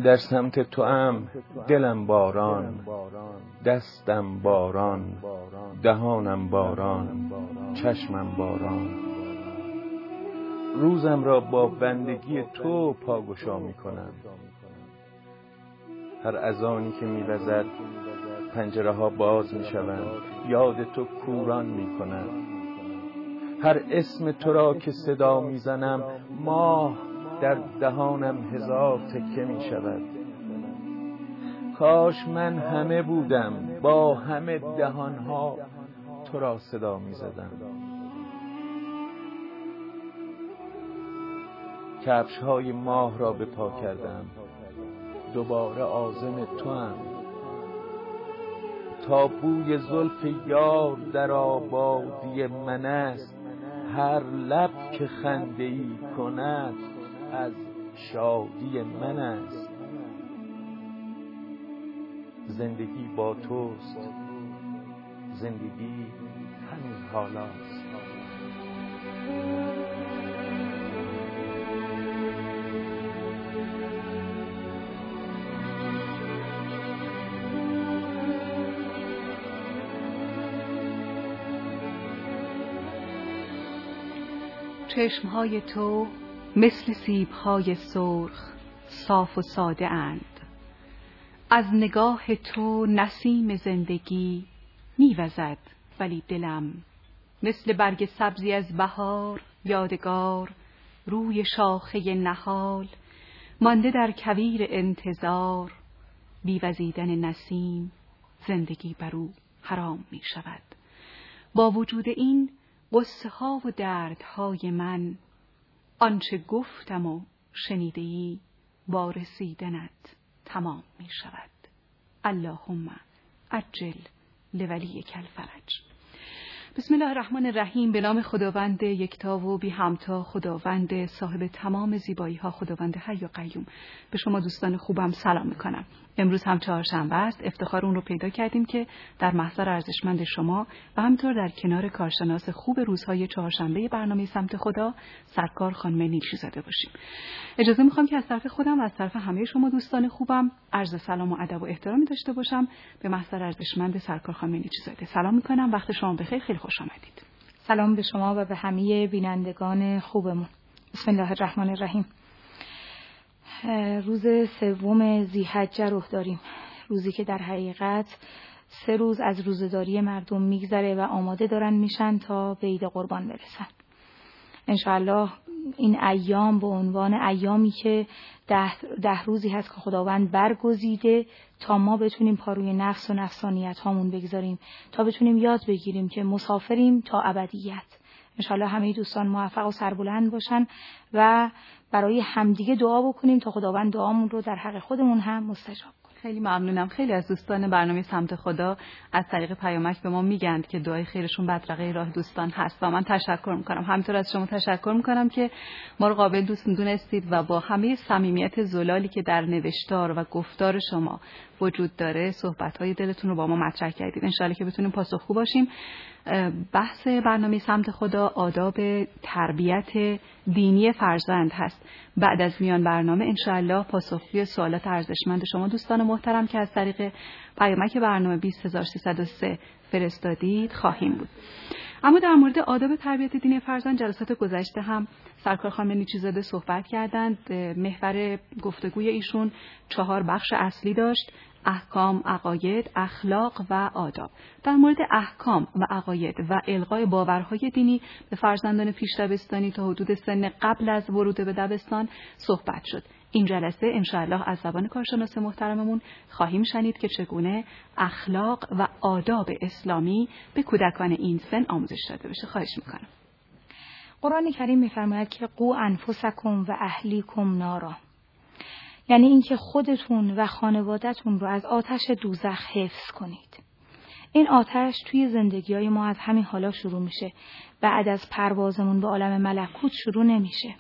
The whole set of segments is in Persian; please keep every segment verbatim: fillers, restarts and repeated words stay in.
در سمت تو ام دلم باران، دستم باران، دهانم باران، چشمم باران. روزم را با بندگی تو پاگشا می کنم. هر اذانی که می وزد پنجره ها باز می شوند، یاد تو کوران می کنم. هر اسم تو را که صدا می زنم ماه در دهانم هزار تکه می شود. کاش من همه بودم با همه دهانها تو را صدا می زدم. کفش های ماه را به پا کردم، دوباره عازم تو ام. تا بوی زلف یار در آبادی من است، هر لب که خنده ای کند از شادی من است. زندگی با توست، زندگی همین حالاست. چشمهای تو مثل سیبهای سرخ صاف و ساده اند. از نگاه تو نسیم زندگی میوزد ولی دلم مثل برگ سبزی از بهار یادگار روی شاخه نهال مانده در کویر انتظار. بیوزیدن نسیم زندگی بر او حرام می شود. با وجود این غصه ها و دردهای من، آنچه گفتم و شنیده‌ای با رسیدنت تمام می شود. اللهم عجل لولیک الفرج. بسم الله الرحمن الرحیم. به نام خداوند یکتا و بی همتا، خداوند صاحب تمام زیبایی ها، خداوند حی و قیوم. به شما دوستان خوبم سلام میکنم. امروز هم چهارشنبه است. افتخار اون رو پیدا کردیم که در محضر ارزشمند شما و همینطور در کنار کارشناس خوب روزهای چهارشنبه برنامه سمت خدا سرکار خانم نیکی‌زاده باشیم. اجازه میخوام که از طرف خودم و از طرف همه شما دوستان خوبم عرض سلام و ادب و احترامی داشته باشم به محضر ارزشمند سرکار خانم نیکی‌زاده. سلام میکنم. وقت شما بخیر. خیلی خوش آمدید. سلام به شما و به همه بینندگان خوبمون. بسم الله الرحمن الرحیم. روز سوم ذی‌حجه رو داریم، روزی که در حقیقت سه روز از روزه‌داری مردم میگذره و آماده دارن میشن تا به عید قربان برسن. انشاءالله این ایام به عنوان ایامی که ده, ده روزی هست که خداوند برگزیده تا ما بتونیم پا روی نفس و نفسانیت هامون بگذاریم، تا بتونیم یاد بگیریم که مسافریم تا ابدیت. انشاءالله همه دوستان موفق و سربلند باشن و برای همدیگه دعا بکنیم تا خداوند دعامون رو در حق خودمون هم مستجاب کنه. خیلی ممنونم. خیلی از دوستان برنامه سمت خدا از طریق پیامک به ما میگن که دعای خیرشون بدرقه راه دوستان هست و من تشکر میکنم. همینطور از شما تشکر میکنم که ما رو قابل دوست دونستید و با همه صمیمیت زلالی که در نوشتار و گفتار شما وجود داره صحبت‌های دلتون رو با ما مطرح کردید. انشالله که بتونیم پاسخگو باشیم. بحث برنامه سمت خدا آداب تربیت دینی فرزند هست. بعد از میان برنامه انشالله پاسخگوی سوالات ارزشمند شما دوستان محترم که از طریق پیامک برنامه بیست هزار و سیصد و سه فرستادید خواهیم بود. اما در مورد آداب تربیت دینی فرزند جلسات گذشته هم سرکار خانم نیکی‌زاده صحبت کردند. محور گفتگوی ایشون چهار بخش اصلی داشت: احکام، عقاید، اخلاق و آداب. در مورد احکام و عقاید و القای باورهای دینی به فرزندان پیش دبستانی تا حدود سن قبل از ورود به دبستان صحبت شد. این جلسه انشاءالله از زبان کارشناس محترممون خواهیم شنید که چگونه اخلاق و آداب اسلامی به کودکان این سن آموزش داده بشه. خواهش میکنم. قرآن کریم میفرماید که قو انفسکم و اهلیکم نارا، یعنی اینکه خودتون و خانواده‌تون رو از آتش دوزخ حفظ کنید. این آتش توی زندگی‌های ما از همین حالا شروع میشه. بعد از پروازمون به عالم ملکوت شروع نمیشه.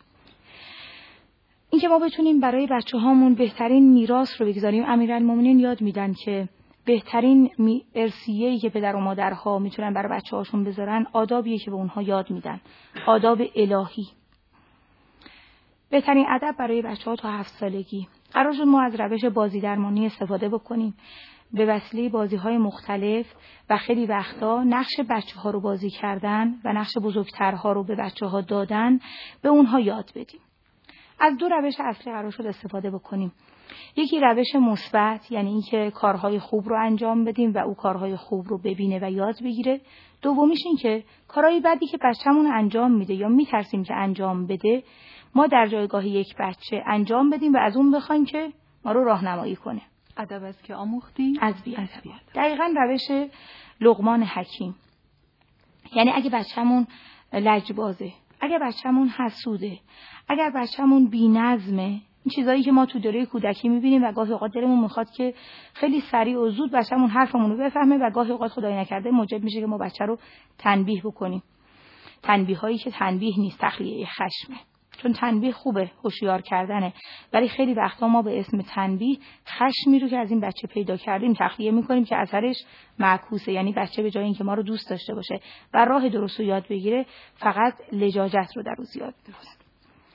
اینکه ما بتونیم برای بچه‌هامون بهترین میراث رو بگذاریم. امیرالمومنین یاد میدن که بهترین ارثیه‌ای که پدر و مادرها میتونن برای بچه‌هاشون بذارن آدابیه که به اونها یاد میدن، آداب الهی. بهترین ادب برای بچه‌ها تا هفت سالگی. قرار شد ما از روش بازی درمانی استفاده بکنیم. به وسیله بازی‌های مختلف و خیلی وقتا نقش بچه‌ها رو بازی کردن و نقش بزرگترها رو به بچه‌ها دادن به اونها یاد بدیم. از دو روش اصلی قرار شد استفاده بکنیم. یکی روش مثبت، یعنی اینکه کارهای خوب رو انجام بدیم و او کارهای خوب رو ببینه و یاد بگیره. دومیش این که کارهای بدی که بچه‌مون انجام میده یا میترسیم که انجام بده، ما در جایگاه یک بچه انجام بدیم و از اون بخوایم که ما رو راهنمایی کنه. ادب از که آموختی؟ از بیادب. دقیقاً روش لقمان حکیم. یعنی اگه بچه‌مون لجبازه، اگه بچه‌مون حسوده، اگر بچه‌مون بی‌نظمه، این چیزایی که ما تو دوره کودکی می‌بینیم و گاهی اوقات دلمون می‌خواد که خیلی سریع و زود بچه‌مون حرفمون رو بفهمه و گاهی اوقات خدای نکرده موجب میشه که ما بچه رو تنبیه بکنیم. تنبیه‌هایی که تنبیه نیست، تخلیه خشمه. چون تنبیه خوبه، هوشیار کردنه، ولی خیلی وقتا ما به اسم تنبیه خشمی رو که از این بچه پیدا کردیم تخلیه میکنیم که اثرش معکوسه. یعنی بچه به جای اینکه ما رو دوست داشته باشه و راه درست رو یاد بگیره، فقط لجاجت رو در روز یاد بگیره.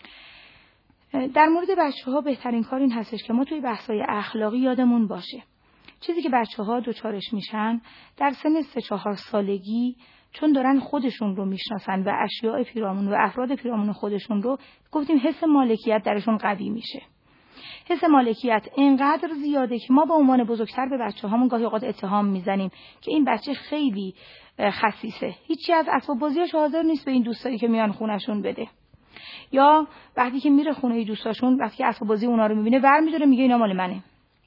در مورد بچه‌ها بهترین کار این هستش که ما توی بحث‌های اخلاقی یادمون باشه چیزی که بچه‌ها دوچارش میشن در سن سه چهار سالگی، چون دارن خودشون رو میشناسن و اشیاء پیرامون و افراد پیرامون خودشون رو، گفتیم حس مالکیت درشون قوی میشه. حس مالکیت اینقدر زیاده که ما به عنوان بزرگتر به بچه‌هامون گاهی اوقات اتهام میزنیم که این بچه خیلی خسیسه، هیچی از اسباب بازیاش حاضر نیست به این دوستایی که میان خونشون بده. یا وقتی که میره خونه دوستاشون، وقتی که اسباب بازی اونا رو میبینه ور میداره میگه اینا مال منه.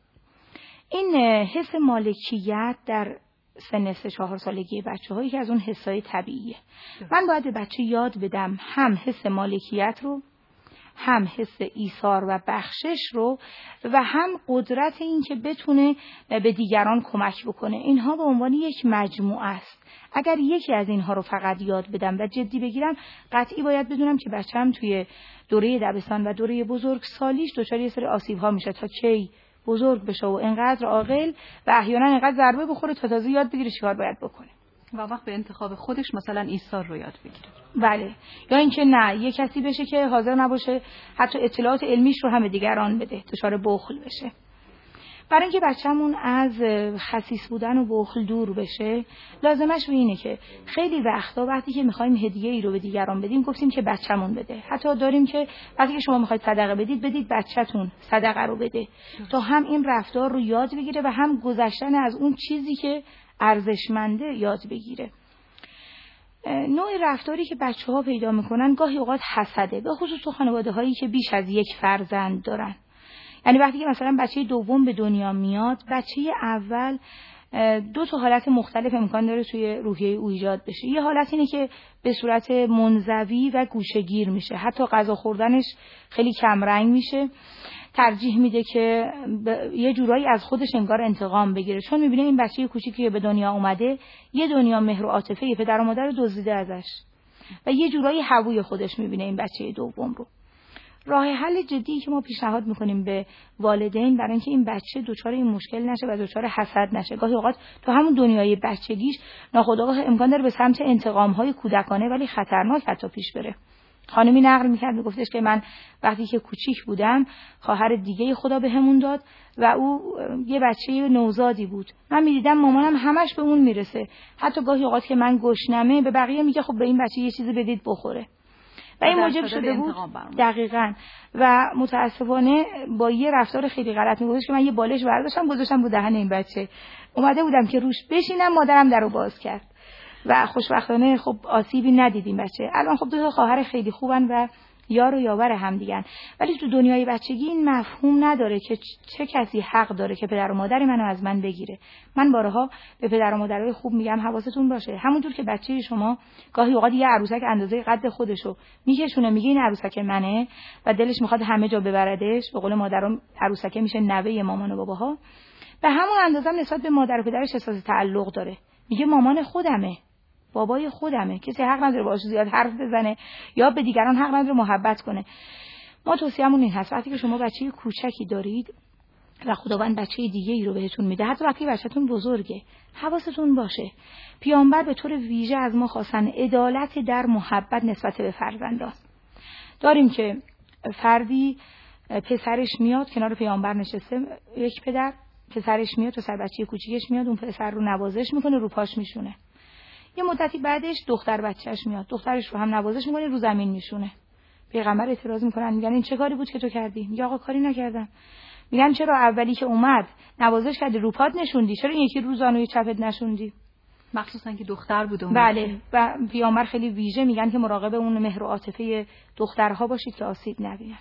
این حس مالکیت در سن سه چهار سالگی بچه‌هایی که از اون حسای طبیعیه. من باید به بچه یاد بدم هم حس مالکیت رو، هم حس ایثار و بخشش رو و هم قدرت این که بتونه به دیگران کمک بکنه. اینها به عنوان یک مجموعه است. اگر یکی از اینها رو فقط یاد بدم و جدی بگیرم، قطعی باید بدونم که بچه‌م توی دوره دبستان و دوره بزرگسالیش دچار یه سری آسیب‌ها میشه تا کی بزرگ بشه و اینقدر عاقل و احیانا اینقدر ضربه بخوره تا تازه یاد بگیره چیکار باید بکنه. و وقت به انتخاب خودش مثلا ایثار رو یاد بگیره. بله. یا اینکه نه، یه کسی بشه که حاضر نباشه حتی اطلاعات علمیش رو هم به دیگران بده، دچار بخل بشه. برای اینکه بچه‌مون از خسیس بودن و بخل دور بشه، لازمش اینه که خیلی وقتا وقتی که می‌خوایم هدیه‌ای رو به دیگران بدیم، گفتیم که بچه‌مون بده. حتی داریم که وقتی که شما می‌خواید صدقه بدید، بدید بچه‌تون صدقه رو بده تا هم این رفتار رو یاد بگیره و هم گذشتن از اون چیزی که ارزشمنده یاد بگیره. نوع رفتاری که بچه‌ها پیدا می‌کنن گاهی اوقات حسده، به خصوص تو خانواده‌هایی که بیش از یک فرزند دارن. یعنی وقتی که مثلا بچه دوم به دنیا میاد، بچه اول دو تا حالت مختلف امکان داره توی روحیه او ایجاد بشه. یه حالت اینه که به صورت منزوی و گوشه‌گیر میشه، حتی غذا خوردنش خیلی کم رنگ میشه، ترجیح میده که یه جورایی از خودش انگار انتقام بگیره، چون میبینه این بچه کوچیکی که به دنیا اومده یه دنیا مهر و عاطفه پدر و مادر دزدیده ازش و یه جورایی هووی خودش میبینه این بچه دوم رو. راه حل جدی که ما پیشنهاد میکنیم به والدین برای اینکه این بچه دچار این مشکل نشه و دچار حسد نشه، گاهی اوقات تو همون دنیای بچگیش ناخودآگاه امکان داره به سمت انتقام‌های کودکانه ولی خطرناک حتی پیش بره. خانمی نقل میکرد، میگفتش که من وقتی که کوچیک بودم خواهر دیگه خدا بهمون داد و او یه بچه نوزادی بود، من میدیدم مامانم همش به اون میرسه، حتی گاهی اوقات که من گشنمه به بقیه میگه خب به این بچه یه چیزی بدید بخوره و این موجب شده بود دقیقاً. و متاسفانه با یه رفتار خیلی غلط میگفتش که من یه بالش برداشتم گذاشتم رو دهن این بچه، اومده بودم که روش بشینم، مادرم درو باز کرد و خوشبختانه خب آسیبی ندیدیم بچه. الان خب دو تا خواهر خیلی خوبن و یار و یاور هم دیگن، ولی تو دنیای بچگی این مفهوم نداره که چه کسی حق داره که پدر و مادر منو از من بگیره. من بارها به پدر و مادرای خوب میگم حواستون باشه، همونجور که بچه شما گاهی اوقات یه عروسک اندازه قد خودشو میکشونه میگه این عروسک منه و دلش میخواد همه جا ببردش، به قول مادرم عروسک میشه نوه مامان و باباها، به همون اندازه نسبت به مادر و پدرش احساس تعلق داره، میگه مامان خودمه، بابای خودمه، کسی حق نداره باهاش زیاد حرف بزنه یا به دیگران حق نداره محبت کنه. ما توصیه‌مون این هست وقتی که شما بچه کوچکی دارید و خداوند بچه دیگه ای رو بهتون میده، حتی وقتی بچه‌تون بزرگه، حواستون باشه پیامبر به طور ویژه از ما خواستن عدالت در محبت نسبت به فرزندان. داریم که فردی پسرش میاد کنار پیامبر نشسته، یک پدر پسرش میاد تو سر بچه کوچیکش میاد، اون پسر رو نوازش میکنه، رو پاش میشونه. یه مدتی بعدش دختر بچهش میاد، دخترش رو هم نوازش میکنه، رو زمین میشونه. پیغمبر اعتراض میکنن، میگن این چه کاری بود که تو کردی؟ میگه آقا کاری نکردم. میگن چرا اولی که اومد نوازش کردی رو پات نشوندی، چرا این یکی رو زانوی چپت نشوندی؟ مخصوصا که دختر بود اون. بله، و پیامبر خیلی ویژه میگن که مراقب اون مهر و عاطفه دخترها باشید که آسیب نبینن.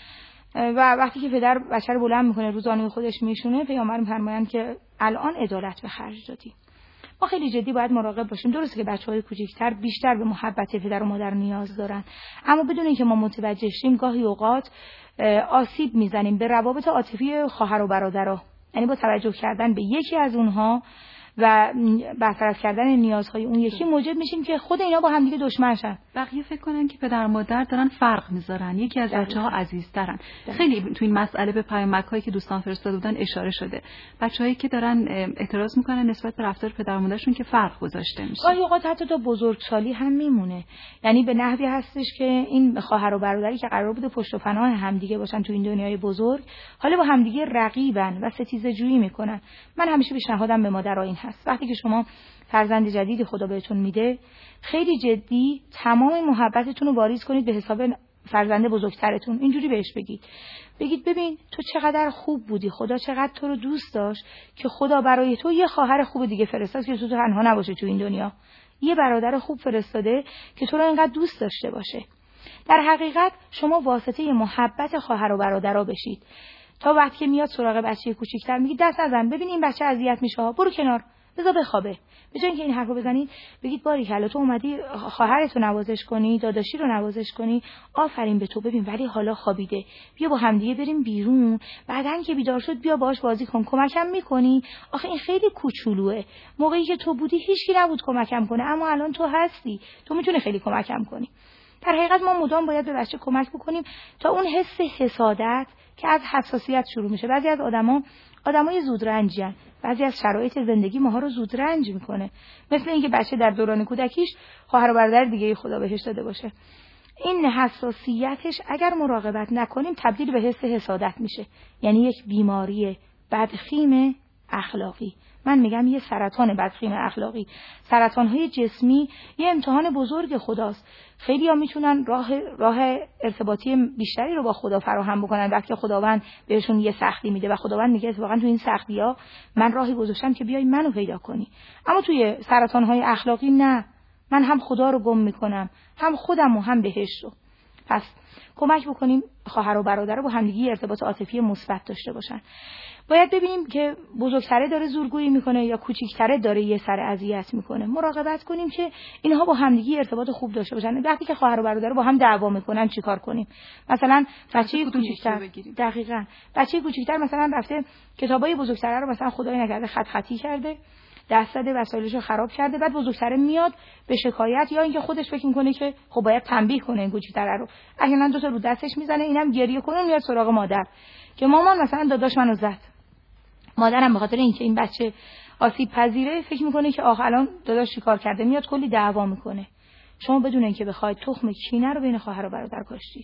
و وقتی که پدر بچه رو بلند میکنه رو زانوی خودش میشونه، پیامبر میفرمایند که الان عدالت به خرج دادی. ما خیلی جدی باید مراقب باشیم. درسته که بچه‌های کوچیک‌تر بیشتر به محبت پدر و مادر نیاز دارن، اما بدون اینکه ما متوجه شیم گاهی اوقات آسیب میزنیم به روابط عاطفی خواهر و برادرها. یعنی با توجه کردن به یکی از اونها و برطرف کردن نیازهای اون یکی موجب میشیم که خود اینا با هم دیگه دشمن شن. بقیه فکر کنن که پدر و مادر دارن فرق میذارن، یکی از بچه‌ها عزیزترن. خیلی تو این مسئله به پیامک‌هایی که دوستان فرستاده بودن اشاره شده. بچه‌هایی که دارن اعتراض میکنن نسبت به رفتار پدر و مادرشون که فرق گذاشته میشه. گاهی اوقات حتی تا بزرگسالی هم میمونه. یعنی به نحوی هستش که این خواهر و برادری که قرار بوده پشت و پناه همدیگه باشن تو این دنیای بزرگ، حالا با همدیگه رقیبن و ستیزه‌جویی میکنن. من همیشه پیشنهادم به مادرها این هست، وقتی که شما فرزند جدیدی خدا بهتون میده، خیلی جدی تمام محبتتون رو واریز کنید به حساب فرزند بزرگترتون. اینجوری بهش بگید، بگید ببین تو چقدر خوب بودی، خدا چقدر تو رو دوست داشت که خدا برای تو یه خواهر خوب دیگه فرستاد که تو تنها نباشه تو این دنیا، یه برادر خوب فرستاده که تو رو اینقدر دوست داشته باشه. در حقیقت شما واسطه محبت خواهر و برادرها بشید. تا وقتی که میاد سراغ بچه کوچیک‌تر میگید دست نزن، ببین این بچه اذیت میشه، برو کنار، بذار بخوابه. به جای اینکه این حرفو بزنید بگید باریکلا تو اومدی خواهرتو نوازش کنی، داداشی رو نوازش کنی، آفرین به تو، ببین ولی حالا خوابیده، بیا با همدیگه بریم بیرون، بعدن که بیدار شد بیا باهاش بازی کن، کمکم میکنی؟ آخه این خیلی کوچولوئه، موقعی که تو بودی هیچکی نبود کمکم کنه، اما الان تو هستی، تو میتونی خیلی کمکم کنی. در حقیقت ما مدام باید به بچه کمک بکنیم تا اون حس حسادت که از حساسیت شروع میشه. بعضی از آدما آدمای زودرنجین، بعضی از شرایط زندگی ماها رو زودرنج میکنه، مثل اینکه بچه در دوران کودکیش خواهر و برادر دیگه خدا بهش داده باشه. این حساسیتش اگر مراقبت نکنیم تبدیل به حس حسادت میشه، یعنی یک بیماری بدخیم اخلاقی. من میگم یه سرطان بدخیم اخلاقی. سرطان‌های جسمی یه امتحان بزرگ خداست. خیلی‌ها میتونن راه راه ارتباطی بیشتری رو با خدا فراهم بکنن وقتی خداوند بهشون یه سختی میده و خداوند میگه واقعا تو این سختی‌ها من راهی گذاشتم که بیای منو پیدا کنی. اما توی سرطان‌های اخلاقی نه، من هم خدا رو گم میکنم، هم خودم و هم بهش رو. پس کمک بکنیم خواهر و برادر با همدیگه ارتباط عاطفی مثبت داشته باشن. باید ببینیم که بزرگتره داره زورگویی میکنه یا کوچیکتره داره یه سر اذیت میکنه. مراقبت کنیم که اینها با همدیگه ارتباط خوب داشته باشن. وقتی که خواهر و برادر با هم دعوا میکنن چیکار کنیم؟ مثلا بچه کوچیکتر، دقیقاً بچه کوچیکتر مثلا رفته کتابای بزرگتره رو مثلا خدای نکرده خط خطی کرده، دست زده، وسایلشو خراب کرده، بعد بزرگتره میاد به شکایت یا اینکه خودش فکر میکنه که خب باید تنبیه کنه این کوچیکتره رو، احیانا دو تا رو دستش میزنه، اینم گریه کنه میاد سراغ مادر که مامان مثلا داداش منو زد. مادرم به خاطر اینکه این بچه آسیب پذیره فکر میکنه که آخ الان داداش چیکار کرده، میاد کلی دعوا میکنه. شما بدون اینکه بخواید تخم کینه رو بین خواهر و برادر کاشتید.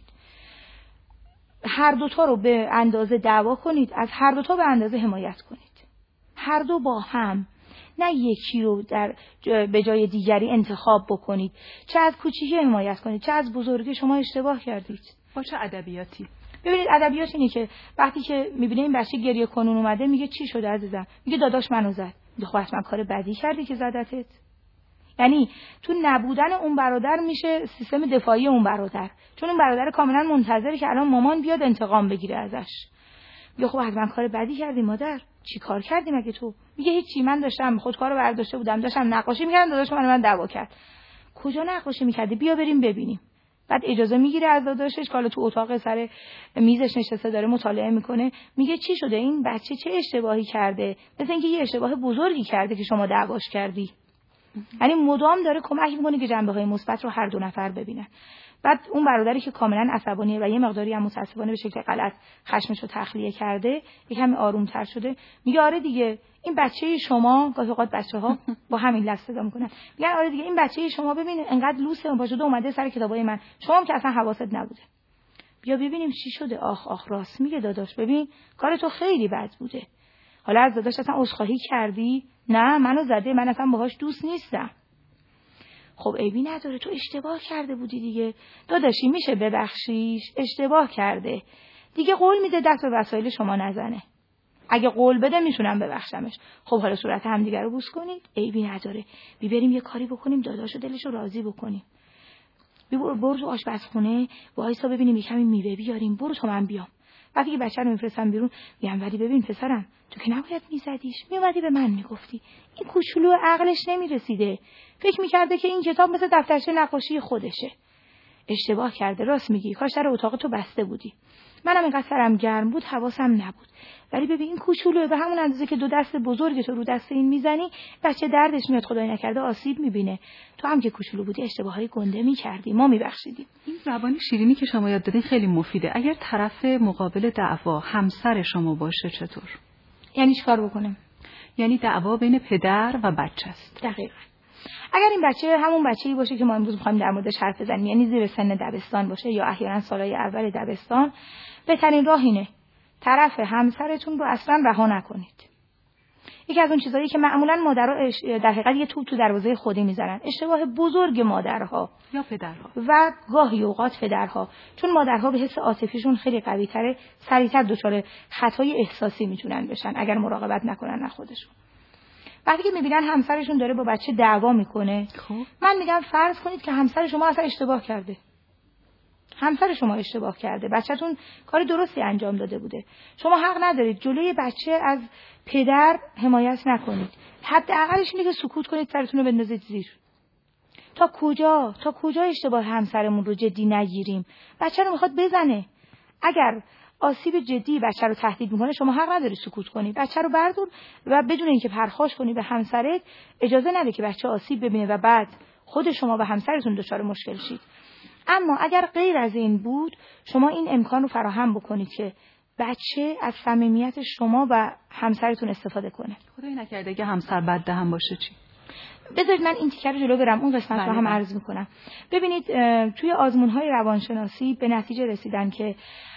هر دو تا رو به اندازه دعوا کنید، از هر دو تا به اندازه حمایت کنید. هر دو با هم، نه یکی رو در به جای دیگری انتخاب بکنید. چه از کوچیکی حمایت کنید، چه از بزرگی. شما اشتباه کردید. با چه ادبیاتی؟ ببینید ادبیات اینه که وقتی که میبینه این بچه گریه کنون اومده میگه چی شده عزیزم؟ میگه داداش منو زد. میگه خب حتما کار بدی کردی که زدتت. یعنی تو نبودن اون برادر میشه سیستم دفاعی اون برادر، چون اون برادر کاملا منتظره که الان مامان بیاد انتقام بگیره ازش. میگه خب حتما کار بدی کردی مادر. چی کار کردی مگه تو؟ میگه هیچی، من داشتم خودکارو برداشته بودم، داشتم نقاشی میکردم، داداش من من دعوا کرد. کجا نقاشی میکردی؟ بیا بریم ببینیم. بعد اجازه میگیره از داداشش که حالا تو اتاق سر میزش نشسته داره مطالعه میکنه. میگه چی شده؟ این بچه چه اشتباهی کرده؟ مثل اینکه یه اشتباه بزرگی کرده که شما دعواش کردی. یعنی مدام داره کمک میکنه که جنبه‌های مثبت رو هر دو نفر ببینن. بعد اون برادری که کاملا عصبانیه و یه مقداری هم متأسفانه به شکل غلط خشمش رو تخلیه کرده، یکم آرومتر شده، میگه آره دیگه این بچه شما، گاهی اوقات بچه‌ها با همین لفظ صدا میکنن، میگن آره دیگه این بچه شما ببین انقدر لوسه و باجوده اومده سر کتابای من، شما هم که اصلا حواست نبوده. بیا ببینیم چی شده. آخ آخ راست میگه داداش، ببین کار تو خیلی بد بوده. حالا از داداش اصلا عذرخواهی کردی؟ نه منو زده، من اصلا باهاش دوست نیستم. خب عیبی نداره، تو اشتباه کرده بودی دیگه داداشی، میشه ببخشیش، اشتباه کرده دیگه، قول میده دست به وسایل شما نزنه. اگه قول بده میتونم ببخشمش. خب حالا صورت همدیگه رو بوس کنید، عیبی نداره، بیبریم یه کاری بکنیم داداشو دلشو راضی بکنیم. برو برو تو آشپزخونه وایسا ببینیم یه کمی میوه بیاریم، برو تا من بیام. وقتی که بچه رو میفرستم بیرون میگم ولی ببین پسرم تو که نباید میزدیش، میومدی به من میگفتی. این کوچولو عقلش نمیرسیده، فکر میکرده که این کتاب مثل دفترچه نقاشی خودشه. اشتباه کرده، راست میگی، کاش در اتاق تو بسته بودی. منم اینقدر سرم گرم بود حواسم نبود. ولی ببین این کوچولو به همون اندازه که دو دست بزرگ تو رو دست این میزنی بچه دردش میاد، خدای نکرده آسیب میبینه. تو هم که کوچولو بودی اشتباهای گنده میکردی، ما میبخشیدیم. این زبان شیرینی که شما یاد دادین خیلی مفیده. اگر طرف مقابل دعوا همسر شما باشه چطور؟ یعنی چیکار بکنم؟ یعنی دعوا بین پدر و بچه است. دقیقاً. اگر این بچه همون بچه‌ای باشه که ما امروز می‌خوایم در موردش حرف بزنیم، یعنی زیر سن دبستان باشه یا احیانا سالهای اول دبستان، بهترین راه اینه طرف همسرتون رو اصلا رها نکنید. یکی از اون چیزایی که معمولاً مادرها در حقیقت یه توپ تو دروازه خودی میزنن، اشتباه بزرگ مادرها یا پدرها و گاهی اوقات پدرها، چون مادرها به حس عاطفیشون خیلی قوی‌تره، سریعتر دچار خطای احساسی میتونن بشن اگر مراقبت نکنن از خودشون. وقتی که میبینن همسرشون داره با بچه دعوا میکنه، خب من میگم فرض کنید که همسر شما اصلا اشتباه کرده. همسر شما اشتباه کرده، بچه‌تون کار درستی انجام داده بوده. شما حق ندارید جلوی بچه از پدر حمایت نکنید. حداقلش اینه که سکوت کنید، سرتون رو بندازید زیر. تا کجا تا کجا اشتباه همسرمون رو جدی نگیریم؟ بچه رو میخواد بزنه. اگر آسیب جدی بچه رو تهدید میکنه شما حق نداری سکوت کنی. بچه رو بردار و بدون اینکه پرخاش کنی به همسرت، اجازه نده که بچه آسیب ببینه و بعد خود شما و همسرتون دچار مشکل شید. اما اگر غیر از این بود، شما این امکان رو فراهم بکنید که بچه از صمیمیت شما و همسرتون استفاده کنه. خدای نکرده که همسر بددهن باشه چی؟ بذارید من این تیکر رو جلو برم، اون قسمت رو هم عرض میکنم. ببینید توی آزمون‌های روانشناسی به نتیجه رسیدن که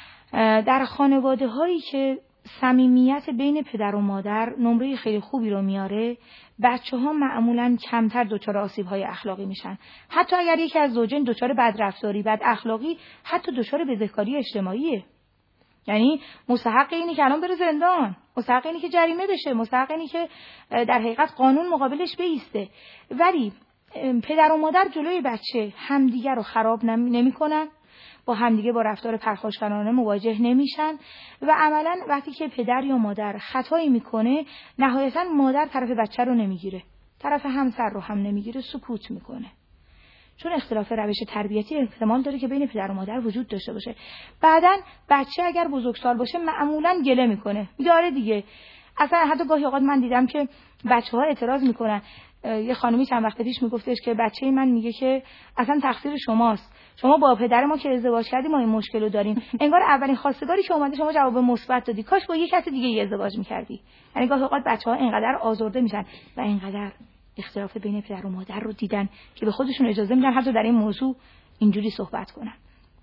در خانواده هایی که صمیمیت بین پدر و مادر نمره خیلی خوبی رو میاره، بچه ها معمولاً کمتر دچار آسیب های اخلاقی میشن. حتی اگر یکی از زوجین دچار بدرفتاری، بد اخلاقی، حتی دچار بدهکاری اجتماعیه. یعنی مستحق اینی که الان بره زندان، مستحق اینی که جریمه بشه، مستحق اینی که در حقیقت قانون مقابلش بیسته. ولی پدر و مادر جلوی بچه همدیگر رو خراب نمی‌کنن، با همدیگه با رفتار پرخاشگرانه مواجه نمیشن و عملاً وقتی که پدر یا مادر خطایی میکنه، نهایتاً مادر طرف بچه رو نمیگیره، طرف همسر رو هم نمیگیره، سکوت میکنه. چون اختلاف روش تربیتی احتمال داره که بین پدر و مادر وجود داشته باشه. بعداً بچه اگر بزرگسال باشه معمولاً گله میکنه، میگه آره دیگه. اصلا حتی گاهی اوقات من دیدم که بچه‌ها اعتراض میکنن. یه خانومی چند وقت پیش میگفتش که بچه من میگه که اصلا تقصیر شماست، شما با پدر ما که ازدواج کردیم ما این مشکل رو داریم. انگار اولین خواستگاری که اومده شما جواب مثبت دادی، کاش با یه کس دیگه ازدواج میکردی. یعنی گاهی اوقات بچه‌ها اینقدر آزرده میشن و اینقدر اختلاف بین پدر و مادر رو دیدن که به خودشون اجازه میدن حتی در این موضوع اینجوری صحبت کنن.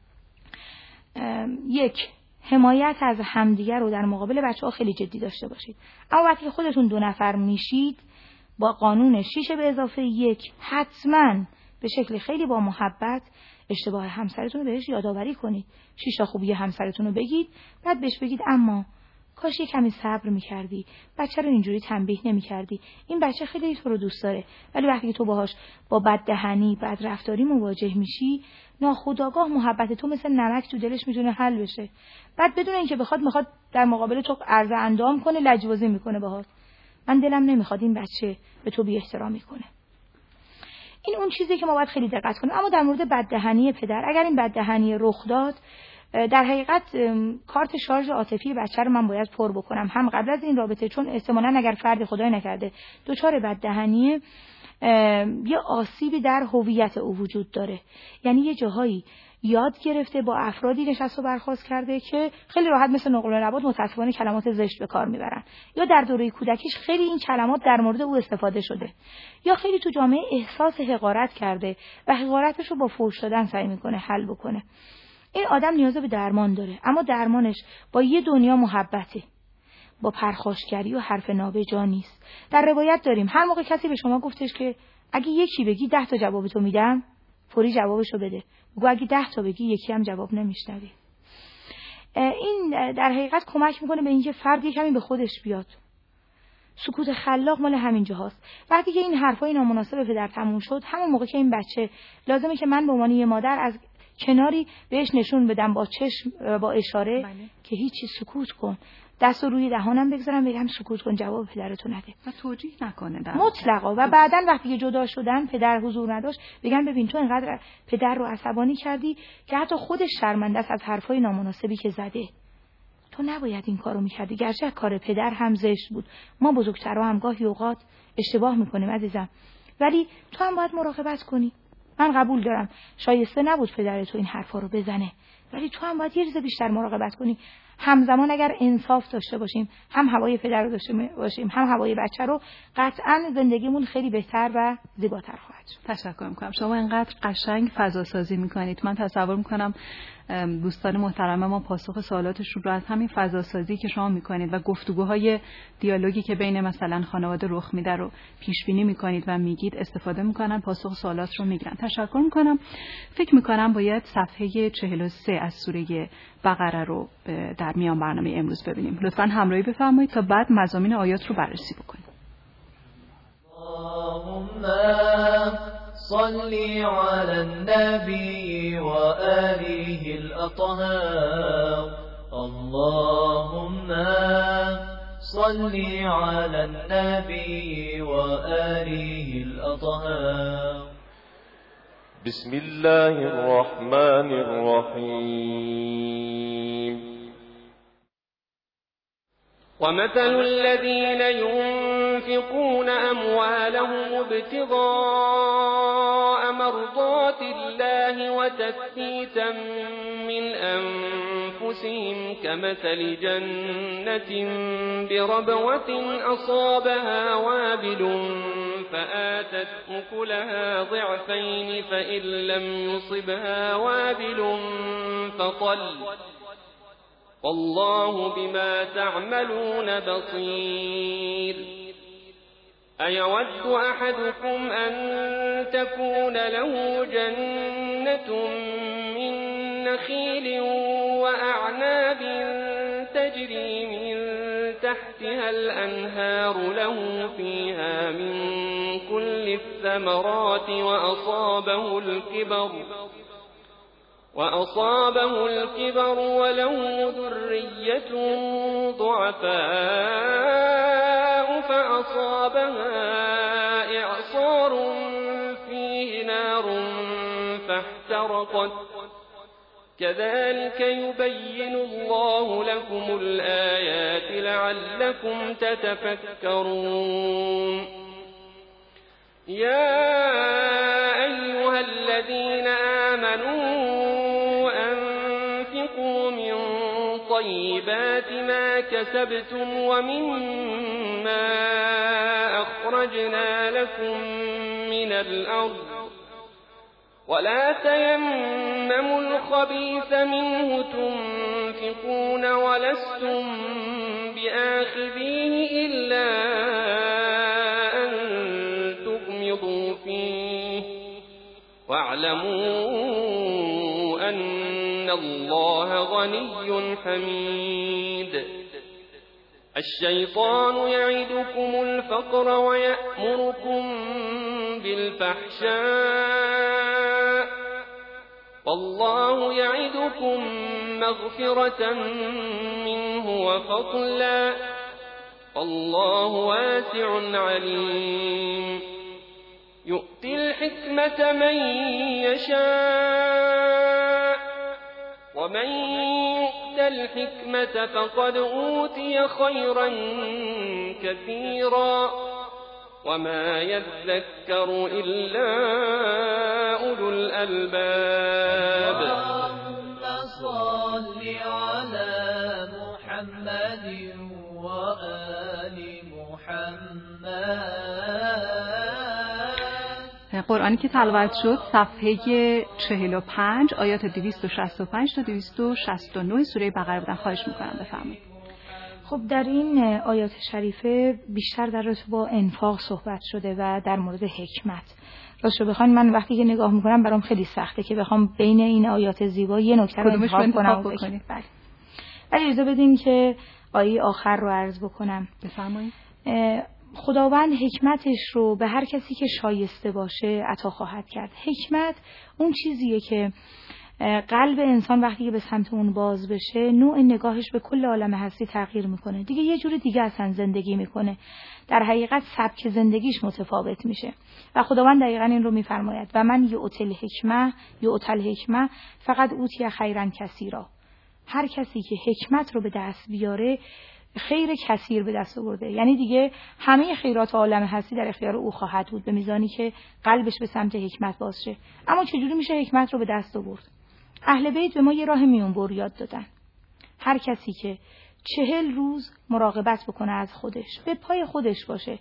یک، حمایت از همدیگر رو در مقابل بچه‌ها خیلی جدی داشته باشید. اما وقتی که خودتون دو نفر میشید، با قانون شیش به اضافه یک حتما به شکل خیلی با محبت اشتباه همسرتون رو بهش یادآوری کنید. شش تا خوبی همسرتون رو بگید، بعد بهش بگید اما کاش یه کمی صبر می‌کردی، بچه رو اینجوری تنبیه نمی‌کردی. این بچه خیلی تو رو دوست داره، ولی وقتی تو باهاش با بددهنی، بد رفتاری مواجه میشی، ناخودآگاه محبت تو مثل نمک تو دلش میتونه حل بشه. بعد بدون اینکه بخواد میخواد در مقابل تو عرض اندام کنه، لجبازی میکنه باهات. من دلم نمیخواد این بچه به تو بی احترامی کنه. این اون چیزی که ما باید خیلی دقت کنیم. اما در مورد بددهنی پدر، اگر این بددهنی رخ داد، در حقیقت کارت شارژ عاطفی بچه رو من باید پر بکنم، هم قبل از این رابطه، چون احتمالاً اگر فردی خدای نکرده دچار بددهنی، یه آسیبی در هویت او وجود داره. یعنی یه جاهایی یاد گرفته با افرادی نشست و برخاست کرده که خیلی راحت مثل نقل و نبات متأسفانه کلمات زشت به کار میبرن، یا در دوره کودکیش خیلی این کلمات در مورد او استفاده شده، یا خیلی تو جامعه احساس حقارت کرده و حقارتش رو با فحش دادن سعی میکنه حل بکنه. این آدم نیاز به درمان داره، اما درمانش با یه دنیا محبته، با پرخاشگری و حرف نابجا نیست. در روایت داریم هر موقع کسی به شما گفتش که اگه یکی بگی ده تا جواب تو میدم، فوری جوابشو بده. بگو اگه ده تا بگی یکی هم جواب نمیشنوی. این در حقیقت کمک میکنه به اینکه فرد یه کمی به خودش بیاد. سکوت خلاق مال همین جاهاست. وقتی که این حرفای نامناسب پدر تموم شد، همون موقع که این بچه لازمه که من به عنوان یه مادر از کناری بهش نشون بدم با چشم با اشاره بله. که هیچی، سکوت کن، دست رو روی دهانم بگذارم بگم سکوت کن، جواب پدرتو نده و توجیه نکنه در مطلقا. و بعدن وقتی که جدا شدن پدر حضور نداشت بگن ببین تو اینقدر پدر رو عصبانی کردی که حتی خودش شرمنده است از حرفای نامناسبی که زده، تو نباید این کارو میکردی، گرچه کار پدر هم زشت بود، ما بزرگترها هم گاهی اوقات اشتباه میکنیم عزیزم، ولی تو هم باید مراقبت کنی. من قبول دارم شایسته نبود پدر تو این حرفا رو بزنه، ولی تو هم باید یه ریز بیشتر مراقبت کنی. همزمان اگر انصاف داشته باشیم، هم هوای پدر رو داشته باشیم هم هوای بچه رو، قطعا زندگیمون خیلی بهتر و زیباتر خواهد شد. تشکر میکنم. شما اینقدر قشنگ فضا سازی میکنید، من تصور میکنم دوستان محترم ما پاسخ سوالاتشون رو از همین فضا سازی که شما میکنید و گفتگوهای دیالوگی که بین مثلا خانواده رخ میده رو پیش بینی میکنید و میگید استفاده میکنن، پاسخ سوالات رو میگیرن. تشکر میکنم. فکر میکنم باید صفحه چهل و سه از سوره بقره رو در میان برنامه امروز ببینیم. لطفاً همراهی بفرمایید تا بعد مضامین آیات رو بررسی بکنیم. صلي على النبي وآله الأطهار اللهم صلي على النبي وآله الأطهار. بسم الله الرحمن الرحيم. ومثل الذين ينفقون أموالهم ابتغاء مرضات الله وتثبيتا من أنفسهم كمثل جنة بربوة أصابها وابل فآتت أكلها ضعفين فإن لم يصبها وابل فطل والله بما تعملون بصير. أيود أحدكم أن تكون له جنة من نخيل وأعناب تجري من تحتها الأنهار له فيها من كل الثمرات وأصابه الكبر وأصابه الكبر وله ذرية ضعفاء فأصابها إعصار فيه نار فاحترقت كذلك يبين الله لكم الآيات لعلكم تتفكرون. يا أيها الذين آمنوا طيبات ما كسبتم ومما أخرجنا لكم من الأرض ولا تيمموا الخبيث منه تنفقون ولستم بآخذيه إلا أن تغمضوا فيه واعلموا أن الله غني حميد. الشيطان يعدكم الفقر ويأمركم بالفحشاء والله يعدكم مغفرة منه وفضلا والله واسع عليم. يؤتي الحكمة من يشاء ومن يؤت الحكمة فقد أوتي خيرا كثيرا وما يذكر إلا أولو الألباب. اللهم صل على محمد وآل محمد. قرآنی که تلاوت شد صفحه چهل و پنج آیات دویست و شصت و پنج تا دویست و شصت و نه سوره بقره بودن. خواهش میکنم بفرمایید. خب در این آیات شریفه بیشتر در رابطه با انفاق صحبت شده و در مورد حکمت. راستش بخواید من وقتی که نگاه میکنم برام خیلی سخته که بخوام بین این آیات زیبا یه نکته رو انتخاب کنم. بله. ولی اجازه بدین که آیه آخر رو عرض بکنم. بفرمایید. خداوند حکمتش رو به هر کسی که شایسته باشه عطا خواهد کرد. حکمت اون چیزیه که قلب انسان وقتی که به سمت اون باز بشه نوع نگاهش به کل عالم هستی تغییر میکنه. دیگه یه جور دیگه اصلا زندگی میکنه. در حقیقت سبک زندگیش متفاوت میشه. و خداوند دقیقاً این رو میفرماید و من یؤتل حکمه یؤتل حکمه فقط اوتی خیرا کثیرا. هر کسی که حکمت رو به دست بیاره خیر کثیر به دست آورده. یعنی دیگه همه خیرات عالم هستی در اختیار او خواهد بود به میزانی که قلبش به سمت حکمت باز شه. اما چجوری میشه حکمت رو به دست آورد؟ اهل بیت به ما یه راه میونبر یاد دادن. هر کسی که چهل روز مراقبت بکنه از خودش، به پای خودش باشه،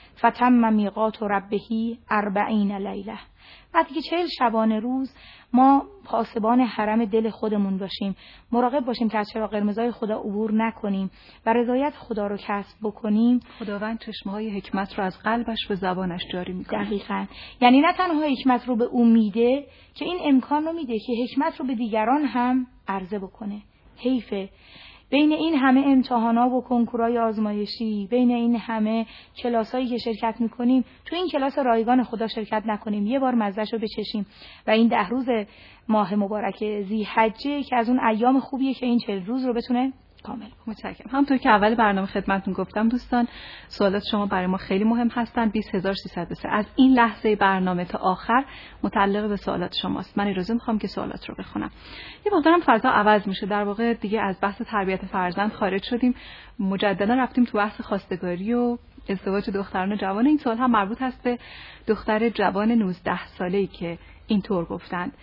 فتم میقات ربهی اربعین لیله. وقتی که چهل شبانه روز ما پاسبان حرم دل خودمون باشیم، مراقب باشیم که از چراغ قرمزای خدا عبور نکنیم و رضایت خدا رو کسب بکنیم، خداوند چشمه‌های حکمت رو از قلبش به زبانش جاری می‌کنه. دقیقاً. یعنی نه تنها حکمت رو به او میده که این امکان رو میده که حکمت رو به دیگران هم عرضه بکنه. حیفه بین این همه امتحانا و کنکورای آزمایشی، بین این همه کلاسایی که شرکت میکنیم، تو این کلاس رایگان خدا شرکت نکنیم، یه بار مزهشو بچشیم و این ده روز ماه مبارک ذی‌حجه که از اون ایام خوبیه که این چهل روز رو بتونه کامل. متشکرم. همونطور که اول برنامه خدمتتون گفتم دوستان، سوالات شما برای ما خیلی مهم هستن. بیست هزار و سیصد و سه از این لحظه برنامه تا آخر متعلق به سوالات شماست. من اجازه میخوام که سوالات رو بخونم. یه مقدارم فضا عوض میشه. در واقع دیگه از بحث تربیت فرزند خارج شدیم. مجددا رفتیم تو بحث خواستگاری و ازدواج دختران جوان. این سوال هم مربوط هست به دختر جوان نوزده ساله‌ای که اینطور گفتند: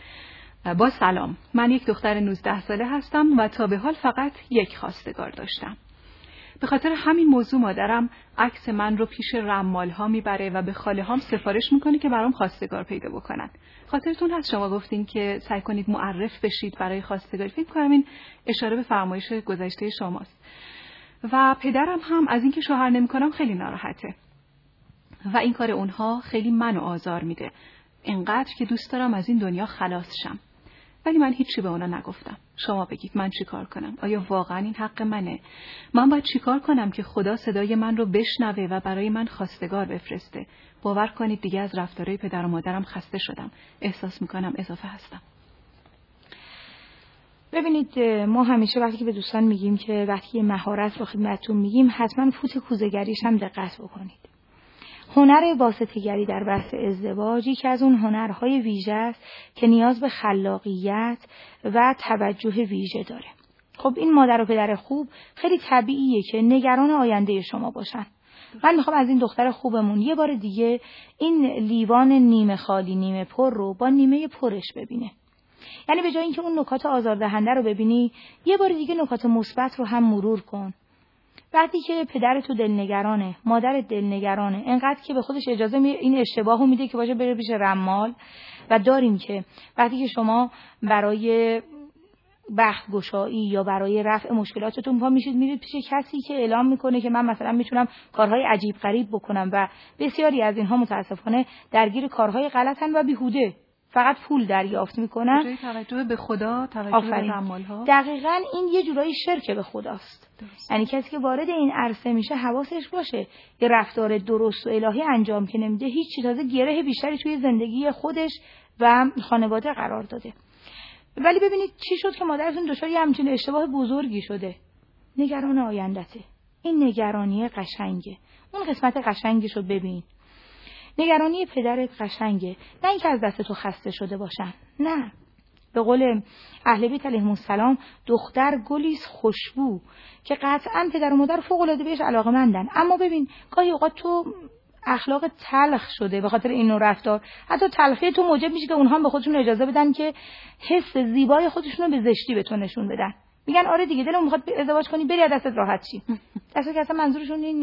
با سلام، من یک دختر نوزده ساله هستم و تا به حال فقط یک خواستگار داشتم. به خاطر همین موضوع مادرم عکس من رو پیش رمال ها میبره و به خاله هام سفارش میکنه که برام خواستگار پیدا بکنن. خاطرتون هست شما گفتین که سعی کنید معرف بشید برای خواستگاری. فکر کنم این اشاره به فرمایش گذشته شماست. و پدرم هم از اینکه شوهر نمیکنم خیلی ناراحته و این کار اونها خیلی منو آزار میده، اینقدر که دوست دارم از این دنیا خلاص شم. ولی من هیچی به اونا نگفتم. شما بگید من چی کار کنم؟ آیا واقعا این حق منه؟ من باید چی کار کنم که خدا صدای من رو بشنوه و برای من خواستگار بفرسته؟ باور کنید دیگه از رفتارهای پدر و مادرم خسته شدم. احساس میکنم اضافه هستم. ببینید ما همیشه وقتی که به دوستان میگیم که وقتی مهارت رو خدمتتون میگیم حتما فوت کوزه‌گریش هم دقت بکنید. هنر واسطه‌گری در بحث ازدواج یکی از اون هنرهای ویژه است که نیاز به خلاقیت و توجه ویژه داره. خب این مادر و پدر خوب خیلی طبیعیه که نگران آینده شما باشن. من میخوام از این دختر خوبمون یه بار دیگه این لیوان نیمه خالی نیمه پر رو با نیمه پرش ببینه. یعنی به جای اینکه اون نکات آزاردهنده رو ببینی، یه بار دیگه نکات مثبت رو هم مرور کن. وقتی که پدر تو دلنگرانه، مادر دلنگرانه، انقدر که به خودش اجازه می این اشتباهو میده که باشه بره پیش رمال. و داریم که وقتی که شما برای بخت گشایی یا برای رفع مشکلاتتون پا میشید میرید پیش کسی که اعلام میکنه که من مثلا میتونم کارهای عجیب غریب بکنم و بسیاری از اینها متاسفانه درگیر کارهای غلطن و بیهوده، فقط پول دریافت میکنن. جای توجه به خدا، توجه به رمال‌ها. دقیقاً این یه جورایی شرک به خداست. درست. یعنی کسی که وارد این عرصه میشه حواسش باشه یه رفتار درست و الهی انجام که نمیده، هیچ چیز، تازه گره بیشتری توی زندگی خودش و خانواده قرار داده. ولی ببینید چی شد که مادرتون دچار یه همچین اشتباه بزرگی شده. نگران آیندته. این نگرانی قشنگه. اون قسمت قشنگش رو ببین. نگرانی پدرت قشنگه، نه اینکه از دست تو خسته شده باشن. نه، به قول اهل بیت علیهم السلام دختر گلیست خوشبو که قطعاً پدر و مادر فوق العاده بهش علاقه‌مندن. اما ببین گاهی اوقات تو اخلاق تلخ شده به خاطر این نوع رفتار. حتی تلخی تو موجب میشه که اونها هم به خودشون اجازه بدن که حس زیبای خودشون رو به زشتی به تو نشون بدن. میگن آره دیگه دلم میخواد ازدواج کنی بری از دستت راحت شی. درسته که اصلا منظورشون این نیست.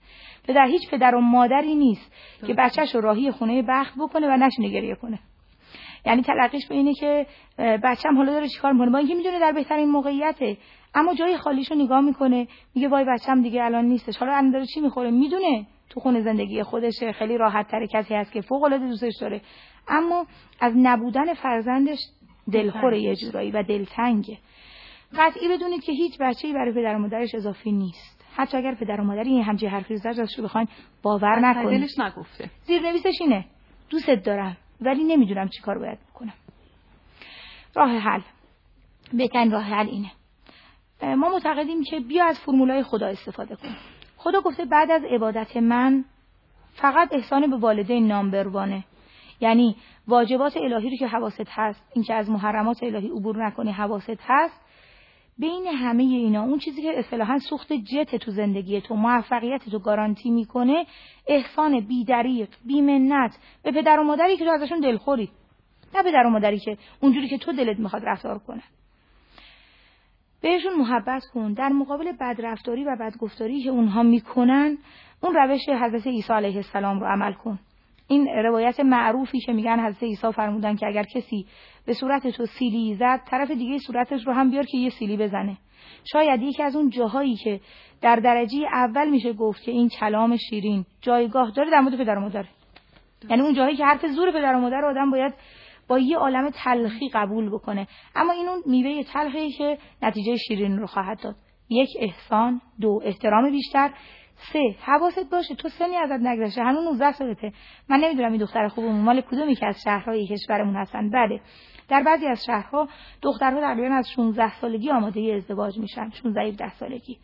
پدر هیچ پدر و مادری نیست که بچه‌ش رو راهی خونه بخت بکنه و نشینه گریه کنه. یعنی تلقیش به اینه که بچه‌م حالا داره چیکار می‌کنه، با اینکه میدونه در بهترین موقعیته، اما جای خالیشو نگاه میکنه، میگه وای بچه‌م دیگه الان نیستش، حالا الان داره چی میخوره، میدونه تو خونه زندگی خودشه، خیلی راحت تر کسی هست که فوق العاده دوستش داره، اما از نبودن فرزندش دلخوره یه جورایی و دلتنگه. قطعی بدونید که هیچ بچه‌ای برای پدر و مادرش اضافی نیست. حتی اگر پدر و مادری این همچین حرفی رو زد ازش بخواید باور نکنید. دلش نگفته. زیرنویسش اینه: دوستت دارم ولی نمیدونم چیکار باید بکنم. راه حل، بهترین راه حل اینه: ما معتقدیم که بیا از فرمولای خدا استفاده کن. خدا گفته بعد از عبادت من فقط احسان به والدین نامبر وانه. یعنی واجبات الهی رو که حواست هست، این که از محرمات الهی عبور نکنی حواست هست، بین همه اینا اون چیزی که اصطلاحاً سوخت جت تو زندگی تو، موفقیت تو گارانتی میکنه، احسان بی‌دریغ، بی‌منت به پدر و مادری که تو ازشون دلخوری، نه پدر و مادری که اونجوری که تو دلت میخواد رفتار کنه. بهشون محبت کن، در مقابل بدرفتاری و بدگفتاری که اونها میکنن اون روش حضرت عیسی علیه السلام رو عمل کن. این روایت معروفی که میگن حضرت عیسی فرمودن که اگر کسی به صورت تو سیلی زد، طرف دیگه صورتش رو هم بیار که یه سیلی بزنه. شاید یکی از اون جاهایی که در درجه اول میشه گفت که این کلام شیرین جایگاه داره در مورد پدر و مادر. یعنی اون جاهایی که حرف زور پدر و مادر آدم باید با یه عالم تلخی قبول بکنه، اما این اون میوه تلخی که نتیجه شیرین رو خواهد داد. یک، احسان. دو، احترام بیشتر. سه، حواست باشه تو سنی ازت نگذشته، هنوز نوزده سالته. من نمیدونم این دختر خوبمون مال کدومی که از شهرهای کشورمون هستن. بله، در بعضی از شهرها دخترها تقریبا از شانزده سالگی آماده ازدواج میشن، شانزده هفده سالگی.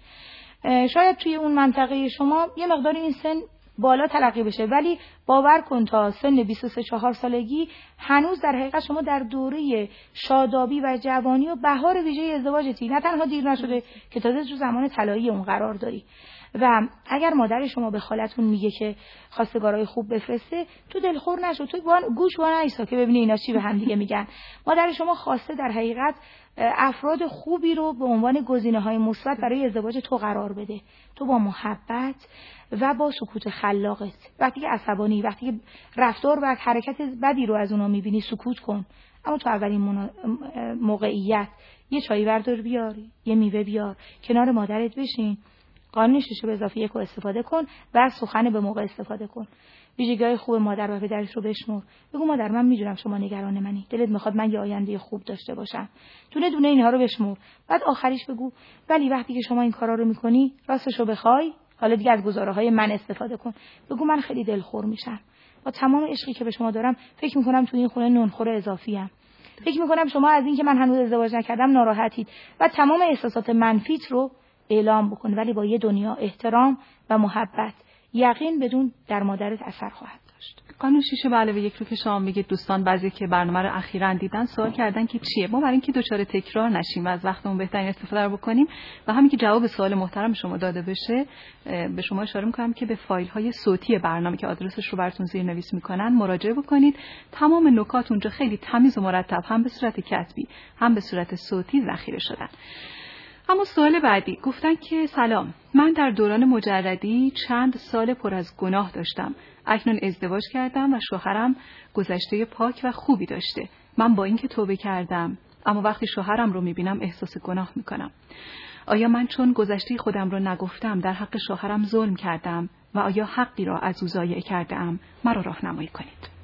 شاید توی اون منطقه شما یه مقداری این سن بالا تلقی بشه، ولی باور کن تا سن بیست و سه چهار سالگی هنوز در حقیقت شما در دوره شادابی و جوانی و بهار ویژه ازدواجتی، نه تنها دیر نشده که تازه تو زمان طلایی اون قرار داری. و اگر مادر شما به خالتون میگه که خواستگارای خوب بفرسته، تو دلخور نشو، تو گوش وانه ایسا که ببینی اینا چی به هم دیگه میگن. مادر شما خواسته در حقیقت افراد خوبی رو به عنوان گزینه‌های مثبت برای ازدواج تو قرار بده. تو با محبت و با سکوت خلاقت، وقتی که عصبانی، وقتی که رفتار و حرکت بدی رو از اونا میبینی، سکوت کن. اما تو اولین موقعیت یه چایی بردار بیار، یه میوه بیار، کنار مادرت بشین، قانون شیشه به اضافه یک رو استفاده کن و سخن به موقع استفاده کن. ویژگی‌های خوب مادر و پدرت رو بشمر. بگو مادر من میدونم شما نگران منی، دلت میخواد من یه آینده خوب داشته باشم. دونه دونه اینها رو بشمر. بعد آخریش بگو ولی وقتی که شما این کارا رو میکنی، راستش رو بخوای، حالا دیگه از گزاره‌های من استفاده کن. بگو من خیلی دلخور میشم. با تمام عشقی که به شما دارم، فکر میکنم تو این خونه نونخوره اضافی ام. فکر میکنم شما از این که من هنوز ازدواج نکردم ناراحتید و تمام احساسات منفیت رو اعلام بکن، ولی با یه دنیا احترام و محبت. یقین بدون در مادرت اثر خواهد داشت. قانون شیشه به علاوه یک رو که شما میگید، دوستان بعضی که برنامه رو اخیراً دیدن سوال کردن که چیه. ما برای اینکه دچار تکرار نشیم و از وقتمون بهترین استفاده رو بکنیم و همین که جواب سوال محترم شما داده بشه، به شما اشاره می‌کنم که به فایل‌های صوتی برنامه که آدرسش رو براتون زیرنویس می‌کنن مراجعه بکنید. تمام نکات اونجا خیلی تمیز و مرتب هم به صورت کتبی هم به صورت صوتی ذخیره شدن. اما سوال بعدی گفتن که سلام، من در دوران مجردی چند سال پر از گناه داشتم. اکنون ازدواج کردم و شوهرم گذشته پاک و خوبی داشته. من با اینکه توبه کردم، اما وقتی شوهرم رو میبینم احساس گناه میکنم. آیا من چون گذشته خودم رو نگفتم در حق شوهرم ظلم کردم و آیا حقی را از او ضایع کردم؟ مرا راهنمایی کنید.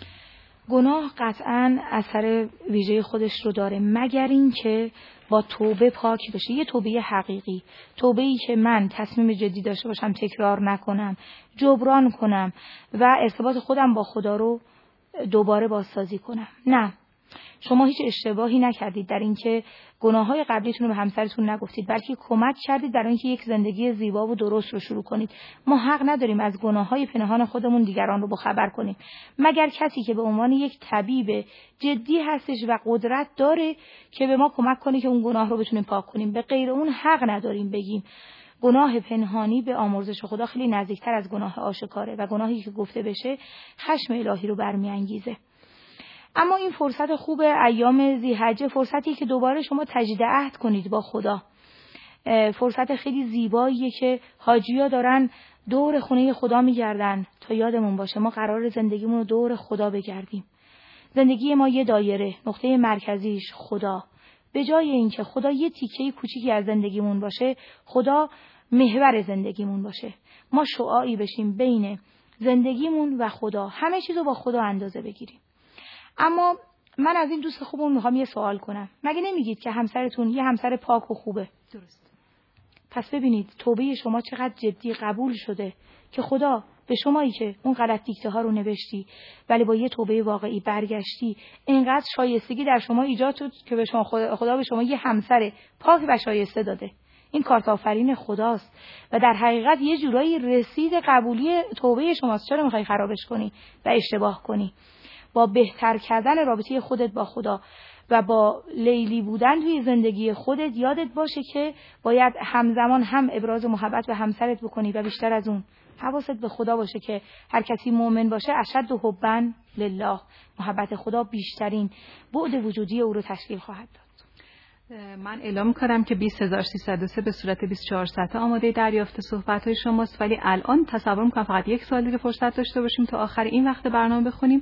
گناه قطعاً اثر ویژه خودش رو داره، مگر این که با توبه پاک بشه. یه توبه حقیقی، توبه‌ای که من تصمیم جدی داشته باشم تکرار نکنم، جبران کنم و ارتباط خودم با خدا رو دوباره بازسازی کنم. نه، شما هیچ اشتباهی نکردید در اینکه گناه‌های قبلیتون رو به همسرتون نگفتید، بلکه کمک کردید در اینکه یک زندگی زیبا و درست رو شروع کنید. ما حق نداریم از گناه‌های پنهان خودمون دیگران رو بخبر کنیم، مگر کسی که به عنوان یک طبیب جدی هستش و قدرت داره که به ما کمک کنه که اون گناه رو بتونیم پاک کنیم. به غیر اون حق نداریم بگیم. گناه پنهانی به آمرزش خدا خیلی نزدیکتر از گناه آشکاره و گناهی که گفته بشه خشم الهی رو برمی‌انگیزه. اما این فرصت خوب ایام ذی‌حجه، فرصتی که دوباره شما تجدید عهد کنید با خدا. فرصت خیلی زیباییه که حاجی‌ها دارن دور خونه خدا میگردن تا یادمون باشه ما قرار زندگیمون رو دور خدا بگردیم. زندگی ما یه دایره، نقطه مرکزیش خدا. به جای اینکه خدا یه تیکه کوچیکی از زندگیمون باشه، خدا محور زندگیمون باشه. ما شعاعی بشیم بین زندگیمون و خدا، همه چیزو با خدا اندازه بگیریم. اما من از این دوست خوبم میخوام یه سوال کنم. مگه نمیگید که همسرتون یه همسر پاک و خوبه؟ درست. پس ببینید توبه شما چقدر جدی قبول شده که خدا به شمایی که اون غلط دیکته ها رو نوشتی ولی با یه توبه واقعی برگشتی، اینقدر شایستگی در شما ایجاد شد که به شما خدا, خدا به شما یه همسر پاک و شایسته داده. این کارت آفرین خداست و در حقیقت یه جورایی رسید قبولی توبه شماست. چرا میخوای خرابش کنی و اشتباه کنی؟ با بهتر کردن رابطه خودت با خدا و با لیلی بودن توی زندگی خودت یادت باشه که باید همزمان هم ابراز محبت به همسرت بکنی و بیشتر از اون حواست به خدا باشه که هر کسی مؤمن باشه اشد حبا لله، محبت خدا بیشترین بعد وجودی او رو تشکیل خواهد داد. من اعلام می‌کنم که بیست هزار و سیصد و سه به صورت بیست و چهار ساعته آماده دریافت صحبت‌های شماست، ولی الان تصور می‌کنم فقط یک سال دیگه فرصت داشته باشیم تا آخر این وقت برنامه بخونیم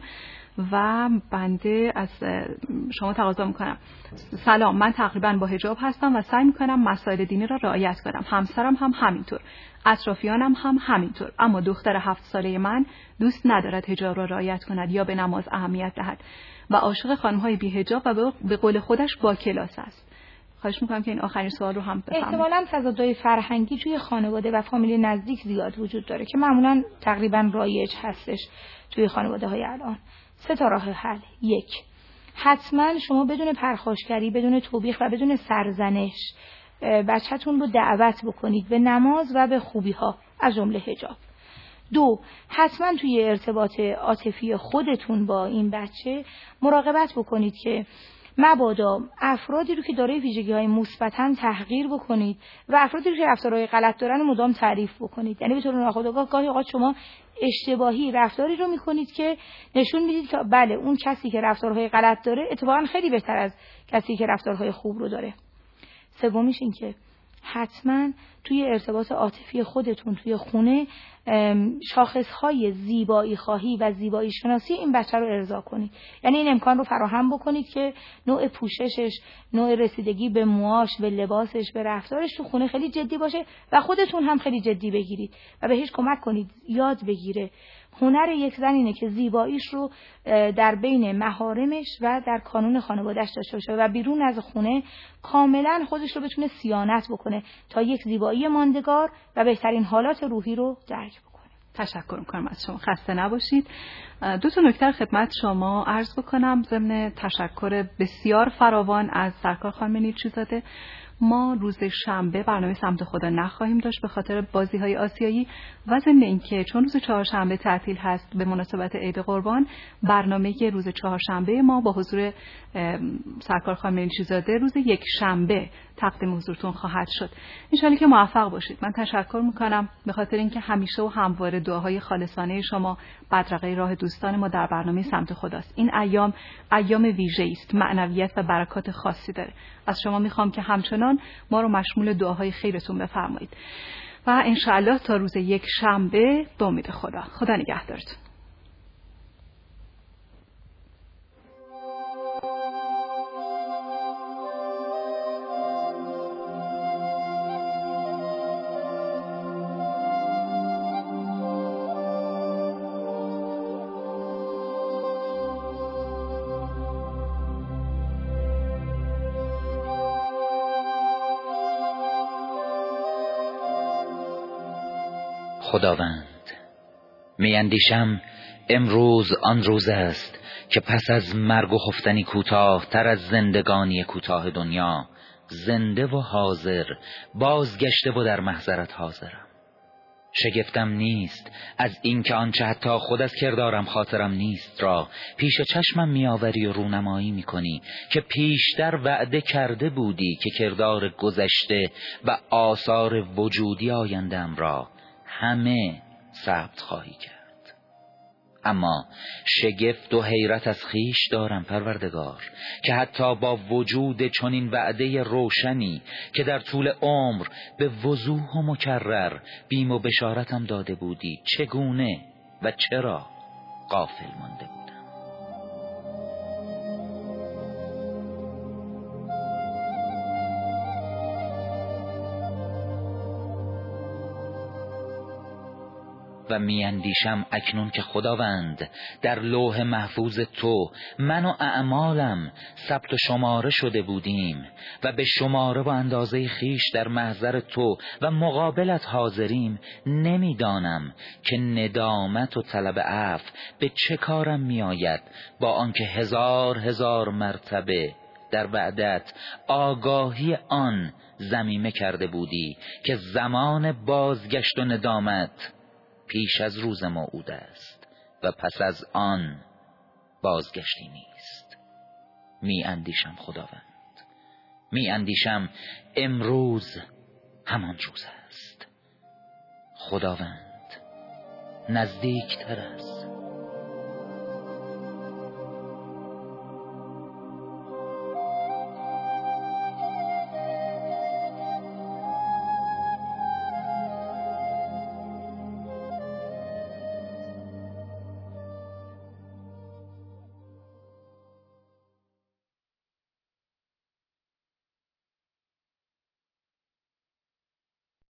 و بنده از شما تقاضا میکنم. سلام، من تقریبا با حجاب هستم و سعی میکنم مسائل دینی را رعایت کنم. همسرم هم همینطور، اطرافیانم هم همینطور، اما دختر هفت ساله من دوست ندارد حجاب را رعایت کند یا به نماز اهمیت دهد و عاشق خانم‌های بی حجاب و به قول خودش با کلاس است. خواهش میکنم که این آخرین سوال رو هم بفهمید. احتمالاً تضادهای فرهنگی توی خانواده و فامیل نزدیک زیاد وجود داره که معمولاً تقریباً رایج هستش توی خانواده‌های الان. سه تا راه حل. یک، حتما شما بدون پرخاشگری، بدون توبیخ و بدون سرزنش بچه‌تون رو دعوت بکنید به نماز و به خوبی‌ها از جمله حجاب. دو، حتما توی ارتباط عاطفی خودتون با این بچه مراقبت بکنید که مبادا افرادی رو که دارای ویژگی‌های مثبتاً تحقیر بکنید و افرادی رو که رفتارهای غلط دارن مدام تعریف بکنید. یعنی به طور ناخودآگاه گاهی اوقات شما اشتباهی رفتاری رو میکنید که نشون میدید که بله اون کسی که رفتارهای غلط داره اتفاقاً خیلی بهتر از کسی که رفتارهای خوب رو داره. سومیش این که حتما توی ارتباط عاطفی خودتون توی خونه شاخصهای زیبایی خواهی و زیبایی شناسی این بچه رو ارضا کنید. یعنی این امکان رو فراهم بکنید که نوع پوششش، نوع رسیدگی به موهاش، به لباسش، به رفتارش تو خونه خیلی جدی باشه و خودتون هم خیلی جدی بگیرید و بهش کمک کنید یاد بگیره. هنر یک زن اینه که زیباییش رو در بین محارمش و در کانون خانواده‌اش داشته باشه و بیرون از خونه کاملا خودش رو بتونه صیانت بکنه تا یک زیبایی ماندگار و بهترین حالات روحی رو درک بکنه. تشکر میکنم از شما، خسته نباشید. دو تا نکته خدمت شما عرض بکنم ضمن تشکر بسیار فراوان از سرکار خانم نیچی‌زاده. ما روز شنبه برنامه سمت خدا نخواهیم داشت به خاطر بازی‌های آسیایی و ضمن اینکه چون روز چهارشنبه تعطیل هست به مناسبت عید قربان، برنامه روز چهارشنبه ما با حضور سرکار خانم نیچی‌زاده روز یک شنبه تقدیم حضورتون خواهد شد. ان شاءالله که موفق باشید. من تشکر میکنم به خاطر اینکه همیشه و همواره دعاهای خالصانه شما بدرقه راه دوستان ما در برنامه سمت خداست. این ایام ایام ویژه‌ای است، معنویت و برکات خاصی داره. از شما میخوام که همچنان ما رو مشمول دعاهای خیرتون بفرمایید و انشاءالله تا روز یک شنبه به امید خدا. خدا نگهدارتون. خداوند، میاندیشم امروز آن روز است که پس از مرگ و خفتنی کوتاه تر از زندگانی کوتاه دنیا، زنده و حاضر بازگشته و در محضرت حاضرم. شگفتم نیست از اینکه آنچه حتی خود از کردارم خاطرم نیست را پیش چشمم میآوری و رونمایی میکنی که پیشتر وعده کرده بودی که کردار گذشته و آثار وجودی آیندم را همه ثبت خواهی کرد. اما شگفت و حیرت از خیش دارم پروردگار که حتی با وجود چنین وعده روشنی که در طول عمر به وضوح و مکرر بیم و بشارتم داده بودی، چگونه و چرا غافل مانده بودم. و میاندیشم اکنون که خداوند در لوح محفوظ تو من و اعمالم ثبت و شماره شده بودیم و به شماره و اندازه خیش در محضر تو و مقابلت حاضریم، نمیدانم که ندامت و طلب عفو به چه کارم میآید، با آنکه هزار هزار مرتبه در وعدت آگاهی آن ضمیمه کرده بودی که زمان بازگشت و ندامت پیش از روز موعود است و پس از آن بازگشتی نیست. می اندیشم خداوند، می اندیشم امروز همان روز است. خداوند نزدیکتر است.